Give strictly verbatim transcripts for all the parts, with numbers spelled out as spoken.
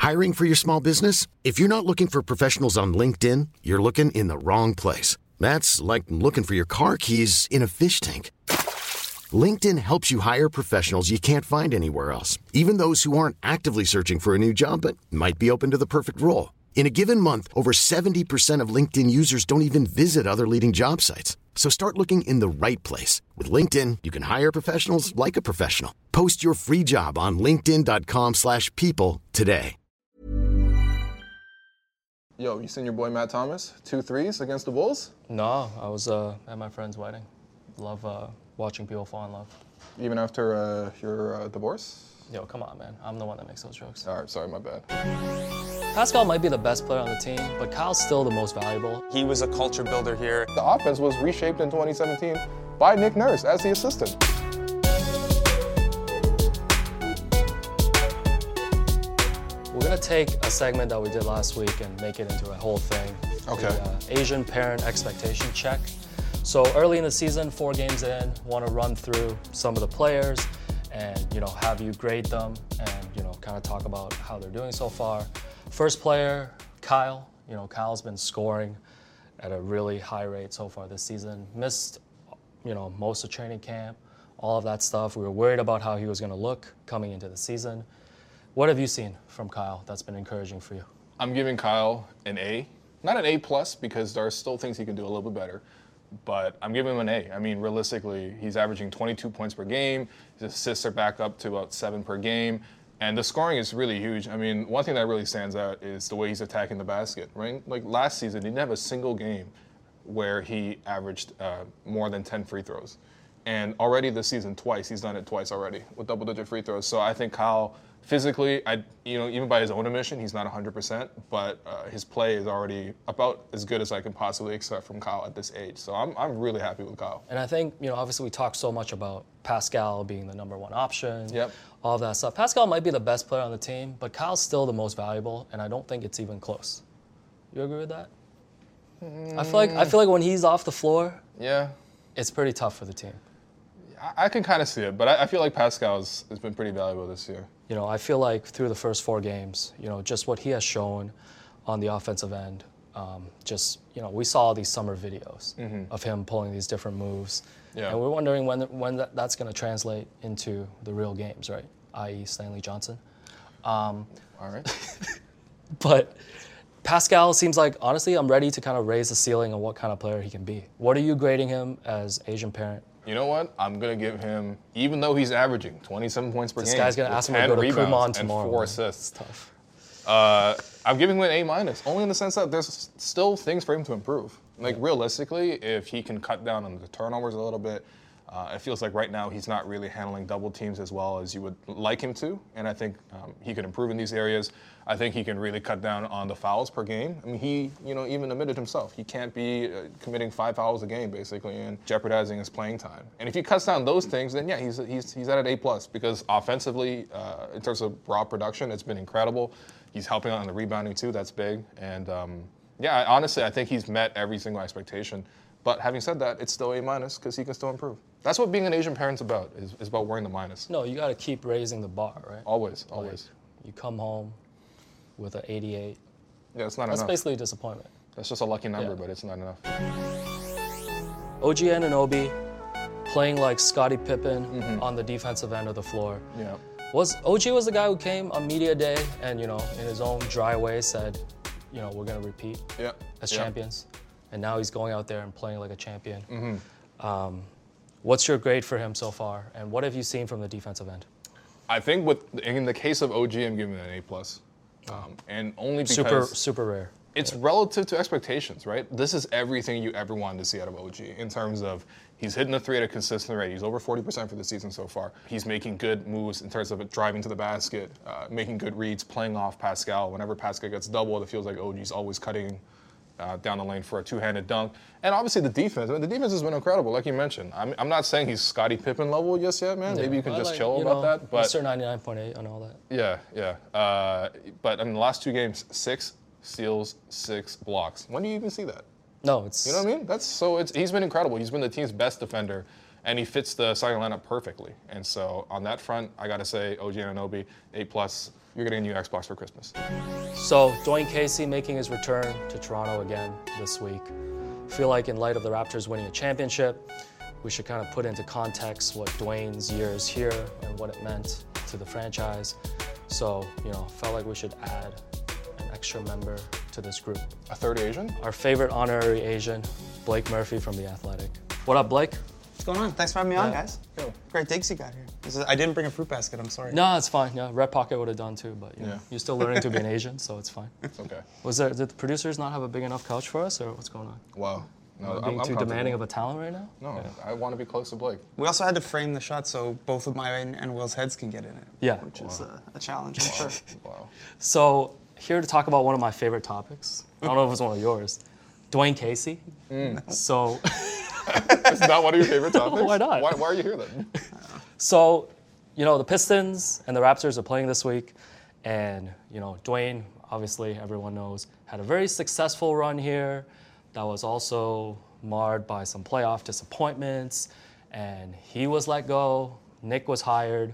Hiring for your small business? If you're not looking for professionals on LinkedIn, you're looking in the wrong place. That's like looking for your car keys in a fish tank. LinkedIn helps you hire professionals you can't find anywhere else, even those who aren't actively searching for a new job but might be open to the perfect role. In a given month, over seventy percent of LinkedIn users don't even visit other leading job sites. So start looking in the right place. With LinkedIn, you can hire professionals like a professional. Post your free job on linkedin.com slash people today. Yo, you seen your boy Matt Thomas? Two threes against the Bulls? No, I was uh, at my friend's wedding. Love uh, watching people fall in love. Even after uh, your uh, divorce? Yo, come on, man. I'm the one that makes those jokes. All right, sorry, my bad. Pascal might be the best player on the team, but Kyle's still the most valuable. He was a culture builder here. The offense was reshaped in twenty seventeen by Nick Nurse as the assistant. We're gonna take a segment that we did last week and make it into a whole thing. Okay. The, uh, Asian parent expectation check. So early in the season, four games in, want to run through some of the players and, you know, have you grade them and, you know, kind of talk about how they're doing so far. First player, Kyle. You know, Kyle's been scoring at a really high rate so far this season. Missed, you know, most of training camp, all of that stuff. We were worried about how he was going to look coming into the season. What have you seen from Kyle that's been encouraging for you? I'm giving Kyle an A. Not an A plus because there are still things he can do a little bit better. But I'm giving him an A. I mean, realistically, he's averaging twenty-two points per game. His assists are back up to about seven per game. And the scoring is really huge. I mean, one thing that really stands out is the way he's attacking the basket, right? Like last season, he didn't have a single game where he averaged uh, more than ten free throws. And already this season, twice, he's done it twice already with double-digit free throws. So I think Kyle, physically, I, you know, even by his own admission, he's not one hundred percent, but uh, his play is already about as good as I can possibly expect from Kyle at this age. So I'm I'm really happy with Kyle. And I think, you know, obviously we talk so much about Pascal being the number one option, Yep. all of that stuff. Pascal might be the best player on the team, but Kyle's still the most valuable, and I don't think it's even close. You agree with that? Mm. I feel like I feel like when he's off the floor, Yeah. it's pretty tough for the team. I, I can kind of see it, but I, I feel like Pascal's has been pretty valuable this year. You know, I feel like through the first four games, you know, just what he has shown on the offensive end, um, just, you know, we saw these summer videos mm-hmm. of him pulling these different moves. Yeah. And we're wondering when when that, that's going to translate into the real games, right? that is. Stanley Johnson. Um, All right. But Pascal seems like, honestly, I'm ready to kind of raise the ceiling on what kind of player he can be. What are you grading him as Asian parent? You know what? I'm going to give him, even though he's averaging twenty-seven points per this game. This guy's going to ask him to go to Kumon tomorrow. And four assists. It's tough. Uh, I'm giving him an A minus, only in the sense that there's still things for him to improve. Like yeah. realistically, if he can cut down on the turnovers a little bit, uh, it feels like right now he's not really handling double teams as well as you would like him to. And I think um, he could improve in these areas. I think he can really cut down on the fouls per game. I mean, he, you know, even admitted himself, he can't be uh, committing five fouls a game basically and jeopardizing his playing time. And if he cuts down those things, then yeah, he's he's he's at an A plus because offensively, uh, in terms of raw production, it's been incredible. He's helping out on the rebounding too. That's big. And um, yeah, honestly, I think he's met every single expectation. But having said that, it's still A minus because he can still improve. That's what being an Asian parent's about, is, is about wearing the minus. No, you got to keep raising the bar, right? Always, always. Like, you come home with an eighty-eight. Yeah, it's not That's enough. That's basically a disappointment. That's just a lucky number, yeah. but it's not enough. O G Anunoby playing like Scottie Pippen mm-hmm. on the defensive end of the floor. Yeah. Was O G was the guy who came on media day and, you know, in his own dry way said, you know, we're going to repeat yeah. as yeah. champions. And now he's going out there and playing like a champion. Mm-hmm. Um, what's your grade for him so far? And what have you seen from the defensive end? I think with in the case of O G, I'm giving it an A plus. Um, and only because super super rare. It's yeah. relative to expectations, right? This is everything you ever wanted to see out of O G in terms of he's hitting the three at a consistent rate. He's over forty percent for the season so far. He's making good moves in terms of driving to the basket, uh, making good reads, playing off Pascal. Whenever Pascal gets doubled, it feels like O G's always cutting uh, down the lane for a two-handed dunk. And obviously the defense. I mean, the defense has been incredible, like you mentioned. I'm, I'm not saying he's Scottie Pippen level just yet, man. Yeah. Maybe you can well, just like, chill you about know, that. But Mister ninety-nine point eight and all that. Yeah, yeah. Uh, but I mean, the last two games, six steals, six blocks. When do you even see that? No, it's... You know what I mean? That's so. It's he's been incredible. He's been the team's best defender, and he fits the starting lineup perfectly. And so on that front, I got to say O G Anunoby, A plus. you're getting a new Xbox for Christmas. So Dwayne Casey making his return to Toronto again this week. I feel like in light of the Raptors winning a championship, we should kind of put into context what Dwayne's years here and what it meant to the franchise. So, you know, felt like we should add an extra member to this group. A third Asian? Our favorite honorary Asian, Blake Murphy from The Athletic. What up, Blake? What's going on? Thanks for having me on, Yeah. guys. Great digs you got here. This is, I didn't bring a fruit basket, I'm sorry. No, it's fine. Yeah, Red Pocket would have done too, but you know, Yeah. you're still learning to be an Asian, so it's fine. It's okay. Was there, did the producers not have a big enough couch for us, or what's going on? Wow. No, Being I'm, I'm too comfortable. demanding of a talent right now? No, I want to be close to Blake. We also had to frame the shot so both of mine and Will's heads can get in it. Yeah. Which is uh, a challenge, I'm sure. Wow. So, here to talk about one of my favorite topics. I don't know if it's one of yours. Dwayne Casey. So, It's not one of your favorite topics? Why not? Why, why are you here then? so, you know, the Pistons and the Raptors are playing this week, and you know, Dwayne, obviously everyone knows, had a very successful run here that was also marred by some playoff disappointments, and he was let go, Nick was hired,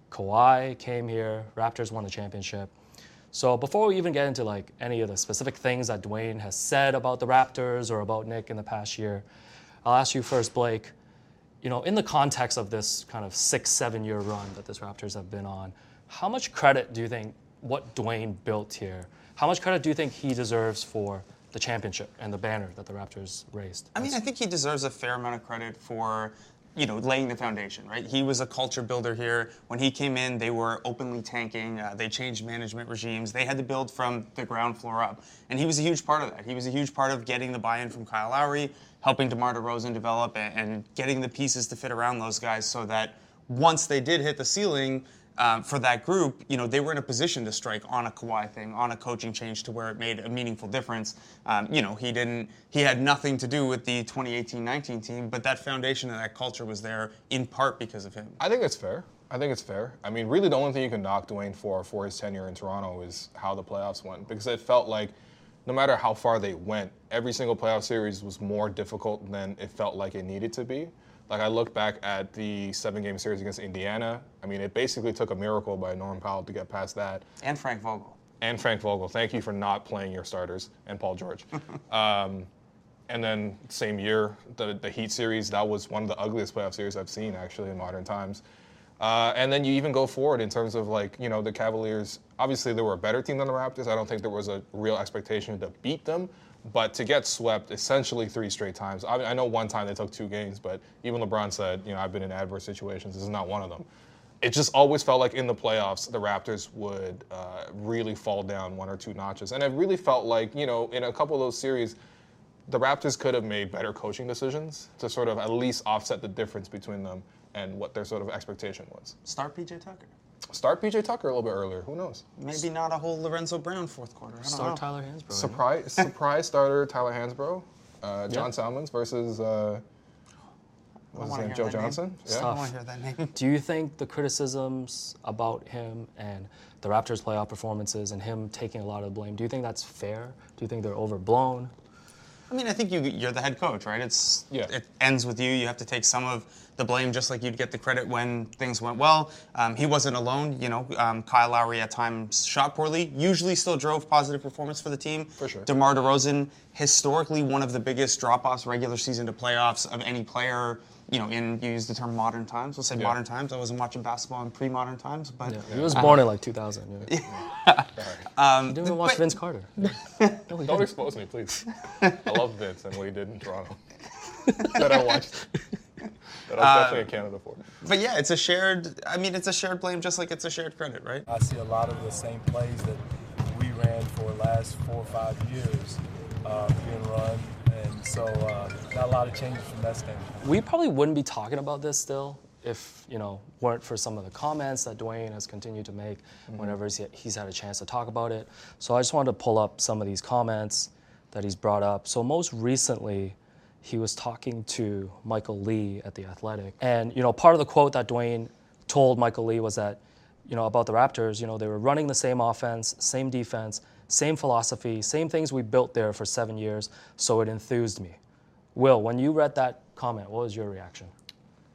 Kawhi came here, Raptors won the championship. So before we even get into like any of the specific things that Dwayne has said about the Raptors or about Nick in the past year, I'll ask you first, Blake, you know, in the context of this kind of six, seven year run that this Raptors have been on, how much credit do you think what Dwayne built here, how much credit do you think he deserves for the championship and the banner that the Raptors raised? I mean, I think he deserves a fair amount of credit for, you know, laying the foundation, right? He was a culture builder here. When he came in, they were openly tanking. Uh, they changed management regimes. They had to build from the ground floor up. And he was a huge part of that. He was a huge part of getting the buy-in from Kyle Lowry, helping DeMar DeRozan develop, and, and getting the pieces to fit around those guys so that once they did hit the ceiling, Um, for that group, you know, they were in a position to strike on a Kawhi thing, on a coaching change to where it made a meaningful difference. Um, you know, he didn't, he had nothing to do with the twenty eighteen nineteen team, but that foundation and that culture was there in part because of him. I think it's fair. I think it's fair. I mean, really the only thing you can knock Dwayne for for his tenure in Toronto is how the playoffs went, because it felt like no matter how far they went, every single playoff series was more difficult than it felt like it needed to be. Like, I look back at the seven-game series against Indiana. I mean, it basically took a miracle by Norm Powell to get past that. And Frank Vogel. And Frank Vogel. Thank you for not playing your starters. And Paul George. um, and then same year, the, the Heat series, that was one of the ugliest playoff series I've seen, actually, in modern times. Uh, and then you even go forward in terms of, like, you know, the Cavaliers. Obviously, they were a better team than the Raptors. I don't think there was a real expectation to beat them. But to get swept essentially three straight times. I, mean, I know one time they took two games, but even LeBron said, you know, I've been in adverse situations. This is not one of them. It just always felt like in the playoffs, the Raptors would uh, really fall down one or two notches. And it really felt like, you know, in a couple of those series, the Raptors could have made better coaching decisions to sort of at least offset the difference between them and what their sort of expectation was. Start P J Tucker. Start P J Tucker a little bit earlier. Who knows? Maybe not a whole Lorenzo Brown fourth quarter. I don't Start know. Tyler Hansbrough. Surprise, surprise starter Tyler Hansbrough, uh, John Yeah. Salmons versus uh, what was wanna his name? hear Joe that name. Johnson. It's I Yeah. tough. don't want to hear that name. Do you think the criticisms about him and the Raptors' playoff performances and him taking a lot of the blame, do you think that's fair? Do you think they're overblown? I mean, I think you, you're the head coach, right? It's Yeah. It ends with you. You have to take some of the blame, just like you'd get the credit when things went well. Um, he wasn't alone. You know, um, Kyle Lowry at times shot poorly. Usually, still drove positive performance for the team. For sure. DeMar DeRozan, historically one of the biggest drop-offs regular season to playoffs of any player. You know, in you use the term modern times. We'll say Yeah. modern times. I wasn't watching basketball in pre-modern times, but Yeah. He was born in like two thousand. Yeah. um, You didn't even watch but- Vince Carter. No, he Don't didn't. expose me, please. I love Vince and what he did in Toronto. that I watched. That I was definitely in Canada for. But yeah, it's a shared. I mean, it's a shared blame, just like it's a shared credit, right? I see a lot of the same plays that we ran for the last four or five years uh, being run, and so uh, not a lot of changes from that standpoint. We probably wouldn't be talking about this still if, you know, weren't for some of the comments that Dwayne has continued to make whenever he's, he's had a chance to talk about it. So I just wanted to pull up some of these comments that he's brought up. So most recently, he was talking to Michael Lee at The Athletic. And, you know, part of the quote that Dwayne told Michael Lee was that, you know, about the Raptors, you know, they were running the same offense, same defense, same philosophy, same things we built there for seven years, so it enthused me. Will, when you read that comment, what was your reaction?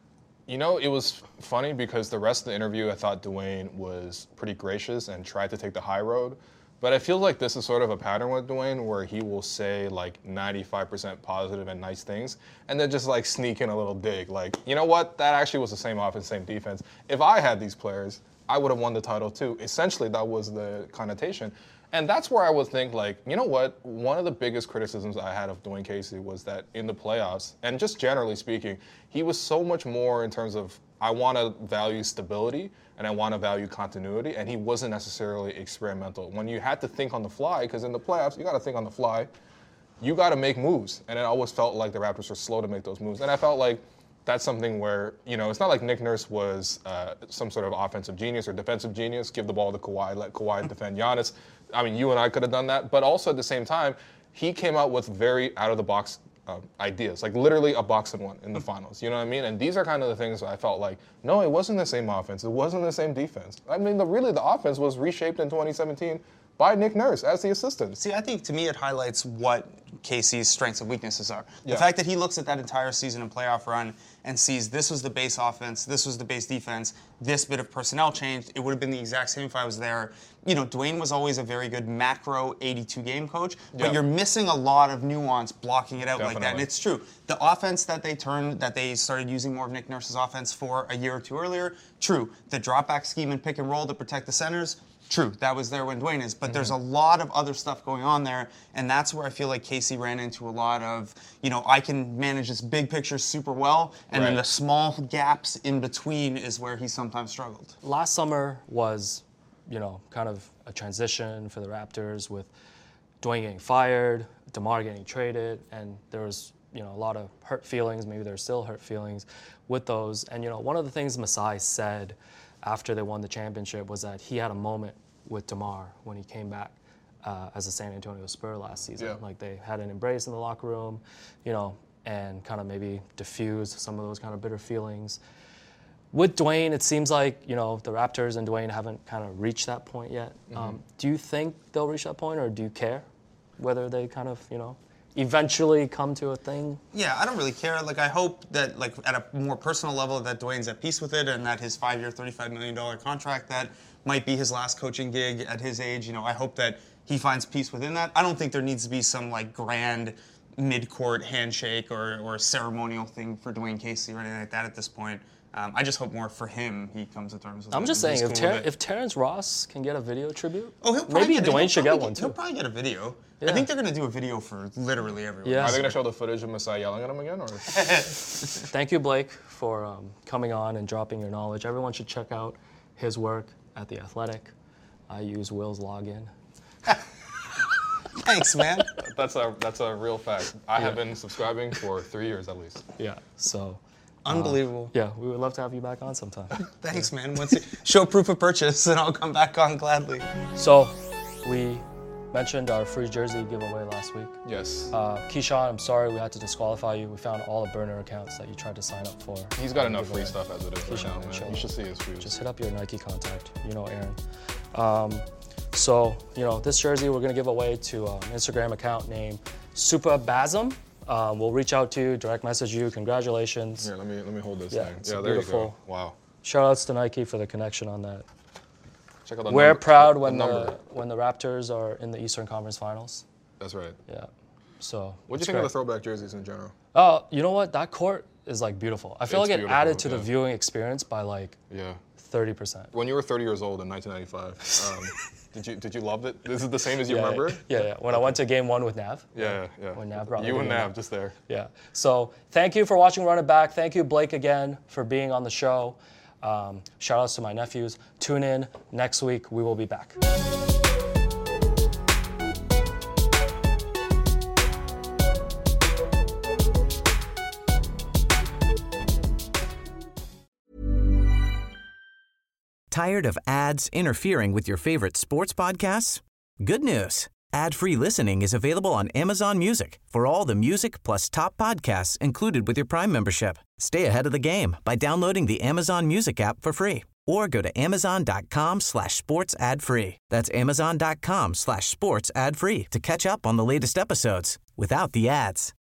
You know, it was funny because the rest of the interview, I thought Dwayne was pretty gracious and tried to take the high road. But I feel like this is sort of a pattern with Dwayne where he will say like ninety-five percent positive and nice things and then just like sneak in a little dig. Like, you know what? That actually was the same offense, same defense. If I had these players, I would have won the title too. Essentially, that was the connotation. And that's where I would think, like, you know what? One of the biggest criticisms I had of Dwayne Casey was that in the playoffs, and just generally speaking, he was so much more in terms of, I want to value stability and I want to value continuity, and he wasn't necessarily experimental. When you had to think on the fly, because in the playoffs, you got to think on the fly, you got to make moves. And it always felt like the Raptors were slow to make those moves. And I felt like that's something where, you know, it's not like Nick Nurse was uh, some sort of offensive genius or defensive genius. Give the ball to Kawhi, let Kawhi defend Giannis. I mean, you and I could have done that. But also at the same time, he came out with very out-of-the-box uh, ideas, like literally a box and one in the finals. You know what I mean? And these are kind of the things I felt like, no, it wasn't the same offense. It wasn't the same defense. I mean, the, really the offense was reshaped in twenty seventeen by Nick Nurse as the assistant. See, I think to me it highlights what Casey's strengths and weaknesses are. The Yeah. fact that he looks at that entire season and playoff run and sees this was the base offense, this was the base defense, this bit of personnel changed, it would have been the exact same if I was there. You know, Dwayne was always a very good macro eighty-two game coach, but Yeah. you're missing a lot of nuance blocking it out like that. And Definitely. it's true. The offense that they turned, that they started using more of Nick Nurse's offense for a year or two earlier, true. The drop back scheme and pick and roll to protect the centers, true, that was there when Dwayne is, but mm-hmm. there's a lot of other stuff going on there, and that's where I feel like Casey ran into a lot of, you know, I can manage this big picture super well, and Right. then the small gaps in between is where he sometimes struggled. Last summer was, you know, kind of a transition for the Raptors with Dwayne getting fired, DeMar getting traded, and there was, you know, a lot of hurt feelings, maybe there's still hurt feelings with those. And, you know, one of the things Masai said after they won the championship was that he had a moment with DeMar when he came back uh, as a San Antonio Spur last season. Yeah. Like they had an embrace in the locker room, you know, and kind of maybe diffuse some of those kind of bitter feelings. With Dwayne, it seems like, you know, the Raptors and Dwayne haven't kind of reached that point yet. Mm-hmm. Um, do you think they'll reach that point, or do you care whether they kind of, you know, eventually come to a thing? Yeah, I don't really care. Like, I hope that, like, at a more personal level, that Dwayne's at peace with it, and that his five-year, thirty-five million dollars contract that might be his last coaching gig at his age, you know, I hope that he finds peace within that. I don't think there needs to be some, like, grand mid-court handshake or, or ceremonial thing for Dwayne Casey or anything like that at this point. Um, I just hope more for him he comes to terms with it. I'm just and saying, he's if, cool Ter- with it. if Terrence Ross can get a video tribute, Oh, he'll probably maybe get, Dwayne he'll should probably get one too. He'll probably get a video. Yeah. I think they're going to do a video for literally everyone. Yeah. Are they going to show the footage of Masai yelling at him again? Or? Thank you, Blake, for um, coming on and dropping your knowledge. Everyone should check out his work at The Athletic. I use Will's login. Thanks, man. That's a that's a real fact. I have been subscribing for three years at least. Yeah. So. Unbelievable. Uh, yeah, we would love to have you back on sometime. Thanks, man. Once you show proof of purchase, and I'll come back on gladly. So, we mentioned our free jersey giveaway last week. Yes. Uh, Keyshawn, I'm sorry we had to disqualify you. We found all the burner accounts that you tried to sign up for. He's got enough free stuff as it is right Keyshawn, now, man. chill. You should see his food. Just hit up your Nike contact. You know Aaron. Um, so, you know, this jersey we're going to give away to an Instagram account named Supabasm. Um, we'll reach out to you, direct message you. Congratulations. Here, let me let me hold this Yeah, thing. it's Yeah, there you beautiful. go. Wow. Shout outs to Nike for the connection on that. Check out the We're number, proud the when the, number. when the Raptors are in the Eastern Conference Finals. That's right. Yeah. So. What do you it's think great. of the throwback jerseys in general? Oh, you know what? That court is like beautiful. I feel It's like it beautiful, added to the yeah. viewing experience by like Yeah. thirty percent. When you were thirty years old in nineteen ninety-five, um, did you did you love it? This is the same as you Yeah, remember? Yeah, yeah. When I went to game one with Nav. Yeah, yeah. When Nav brought me you to and the Nav game. just there. Yeah. So thank you for watching Run It Back. Thank you, Blake, again for being on the show. Um, shout outs to my nephews. Tune in next week. We will be back. Tired of ads interfering with your favorite sports podcasts? Good news. Ad-free listening is available on Amazon Music for all the music plus top podcasts included with your Prime membership. Stay ahead of the game by downloading the Amazon Music app for free or go to amazon.com slash sports ad free. That's amazon.com slash sports ad free to catch up on the latest episodes without the ads.